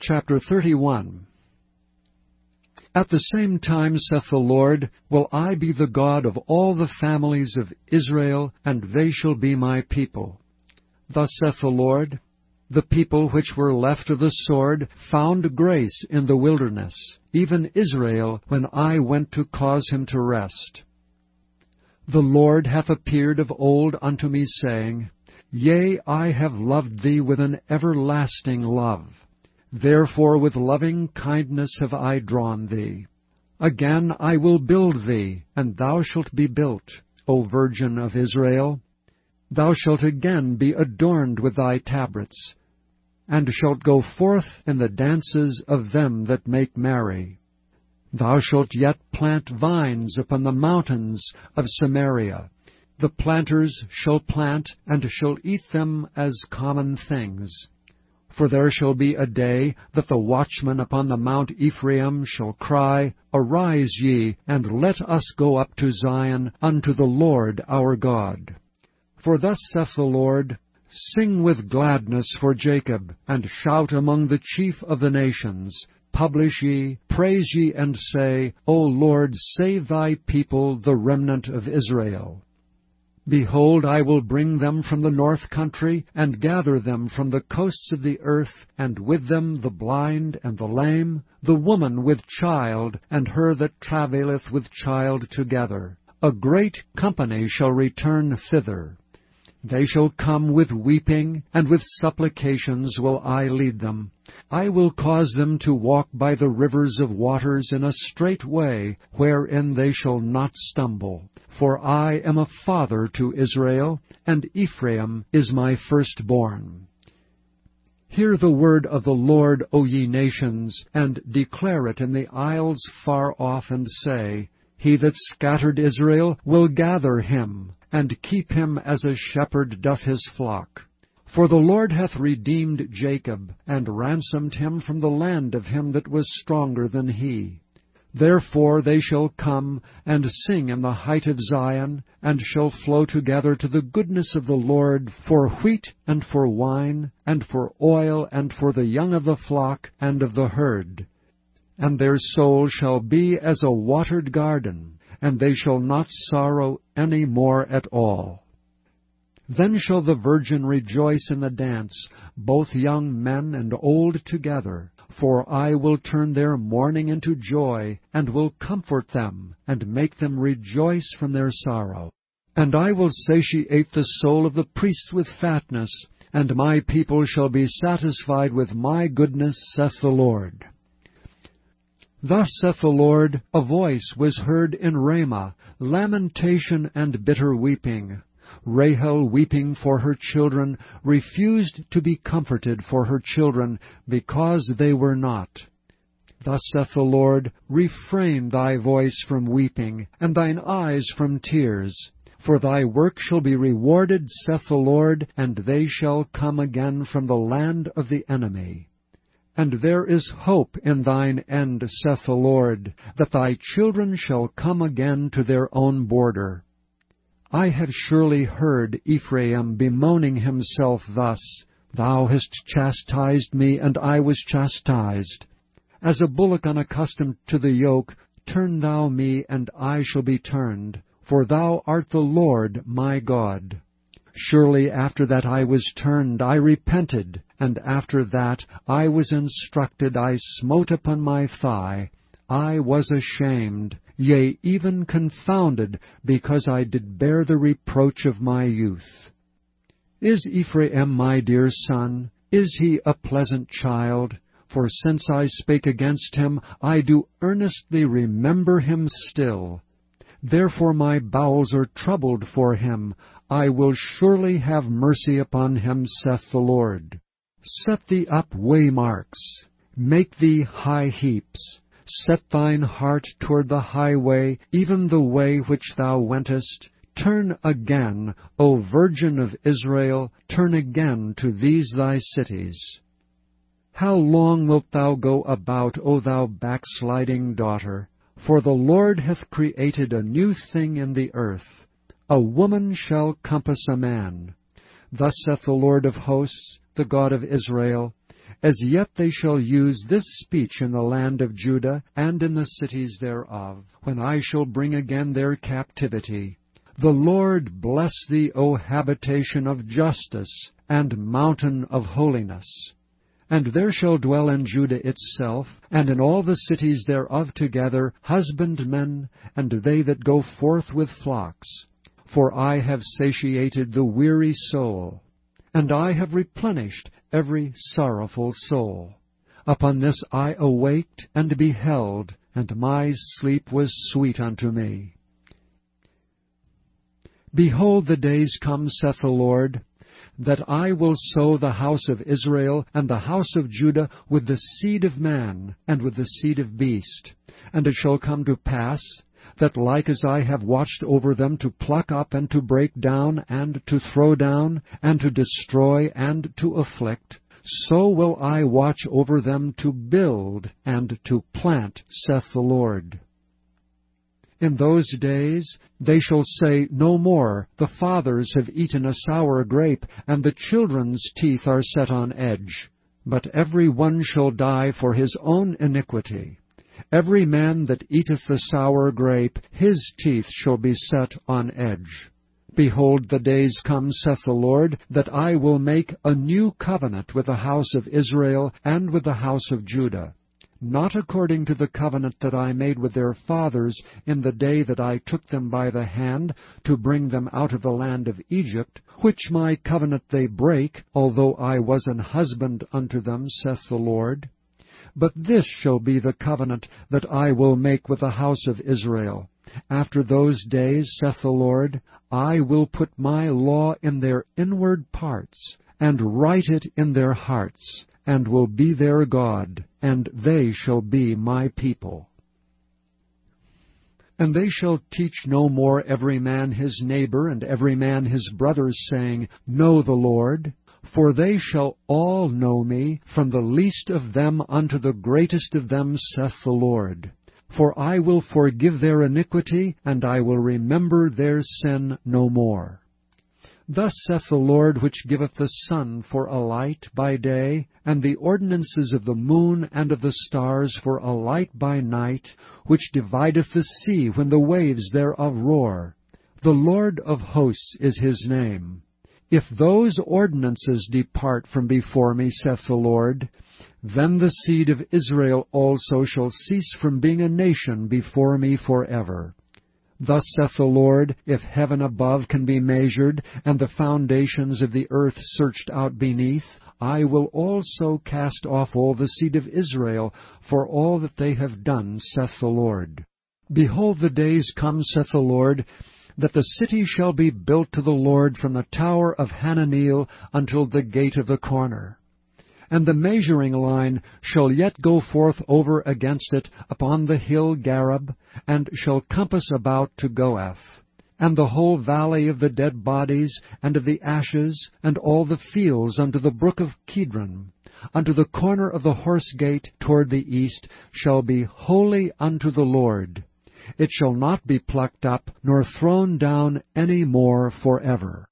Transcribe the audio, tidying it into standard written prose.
Chapter 31. At the same time, saith the Lord, will I be the God of all the families of Israel, and they shall be my people. Thus saith the Lord, the people which were left of the sword found grace in the wilderness, even Israel, when I went to cause him to rest. The Lord hath appeared of old unto me, saying, Yea, I have loved thee with an everlasting love. Therefore with loving kindness have I drawn thee. Again I will build thee, and thou shalt be built, O Virgin of Israel. Thou shalt again be adorned with thy tabrets, and shalt go forth in the dances of them that make merry. Thou shalt yet plant vines upon the mountains of Samaria. The planters shall plant, and shall eat them as common things. For there shall be a day that the watchmen upon the Mount Ephraim shall cry, Arise ye, and let us go up to Zion, unto the Lord our God. For thus saith the Lord, Sing with gladness for Jacob, and shout among the chief of the nations. Publish ye, praise ye, and say, O Lord, save thy people, the remnant of Israel. Behold, I will bring them from the north country, and gather them from the coasts of the earth, and with them the blind and the lame, the woman with child, and her that travaileth with child together. A great company shall return thither. They shall come with weeping, and with supplications will I lead them. I will cause them to walk by the rivers of waters in a straight way, wherein they shall not stumble. For I am a father to Israel, and Ephraim is my firstborn. Hear the word of the Lord, O ye nations, and declare it in the isles far off, and say, He that scattered Israel will gather him, and keep him as a shepherd doth his flock. For the Lord hath redeemed Jacob, and ransomed him from the land of him that was stronger than he. Therefore they shall come and sing in the height of Zion, and shall flow together to the goodness of the Lord, for wheat and for wine, and for oil, and for the young of the flock and of the herd. And their soul shall be as a watered garden, and they shall not sorrow any more at all. Then shall the virgin rejoice in the dance, both young men and old together. For I will turn their mourning into joy, and will comfort them, and make them rejoice from their sorrow. And I will satiate the soul of the priests with fatness, and my people shall be satisfied with my goodness, saith the Lord. Thus saith the Lord, a voice was heard in Ramah, lamentation and bitter weeping. Rahel, weeping for her children, refused to be comforted for her children, because they were not. Thus saith the Lord, Refrain thy voice from weeping, and thine eyes from tears. For thy work shall be rewarded, saith the Lord, and they shall come again from the land of the enemy. And there is hope in thine end, saith the Lord, that thy children shall come again to their own border. I have surely heard Ephraim bemoaning himself thus, Thou hast chastised me, and I was chastised. As a bullock unaccustomed to the yoke, turn thou me, and I shall be turned, for thou art the Lord my God. Surely after that I was turned, I repented, and after that I was instructed, I smote upon my thigh. I was ashamed, yea, even confounded, because I did bear the reproach of my youth. Is Ephraim my dear son? Is he a pleasant child? For since I spake against him, I do earnestly remember him still. Therefore my bowels are troubled for him. I will surely have mercy upon him, saith the Lord. Set thee up waymarks, make thee high heaps. Set thine heart toward the highway, even the way which thou wentest. Turn again, O Virgin of Israel, turn again to these thy cities. How long wilt thou go about, O thou backsliding daughter? For the Lord hath created a new thing in the earth. A woman shall compass a man. Thus saith the Lord of hosts, the God of Israel, As yet they shall use this speech in the land of Judah and in the cities thereof, when I shall bring again their captivity. The Lord bless thee, O habitation of justice, and mountain of holiness. And there shall dwell in Judah itself, and in all the cities thereof together, husbandmen, and they that go forth with flocks. For I have satiated the weary soul, and I have replenished every sorrowful soul. Upon this I awaked and beheld, and my sleep was sweet unto me. Behold, the days come, saith the Lord, that I will sow the house of Israel and the house of Judah with the seed of man and with the seed of beast. And it shall come to pass, that like as I have watched over them to pluck up and to break down and to throw down and to destroy and to afflict, so will I watch over them to build and to plant, saith the Lord. In those days they shall say no more, the fathers have eaten a sour grape, and the children's teeth are set on edge. But every one shall die for his own iniquity. Every man that eateth the sour grape, his teeth shall be set on edge. Behold, the days come, saith the Lord, that I will make a new covenant with the house of Israel and with the house of Judah, not according to the covenant that I made with their fathers in the day that I took them by the hand to bring them out of the land of Egypt, which my covenant they break, although I was an husband unto them, saith the Lord. But this shall be the covenant that I will make with the house of Israel. After those days, saith the Lord, I will put my law in their inward parts, and write it in their hearts, and will be their God, and they shall be my people. And they shall teach no more every man his neighbor and every man his brother, saying, Know the Lord. For they shall all know me, from the least of them unto the greatest of them, saith the Lord. For I will forgive their iniquity, and I will remember their sin no more. Thus saith the Lord, which giveth the sun for a light by day, and the ordinances of the moon and of the stars for a light by night, which divideth the sea when the waves thereof roar. The Lord of hosts is his name. If those ordinances depart from before me, saith the Lord, then the seed of Israel also shall cease from being a nation before me forever. Thus saith the Lord, if heaven above can be measured, and the foundations of the earth searched out beneath, I will also cast off all the seed of Israel for all that they have done, saith the Lord. Behold, the days come, saith the Lord, that the city shall be built to the Lord from the tower of Hananeel until the gate of the corner. And the measuring line shall yet go forth over against it upon the hill Gareb, and shall compass about to Goath. And the whole valley of the dead bodies, and of the ashes, and all the fields unto the brook of Kidron, unto the corner of the horse gate toward the east, shall be holy unto the Lord. It shall not be plucked up, nor thrown down any more forever.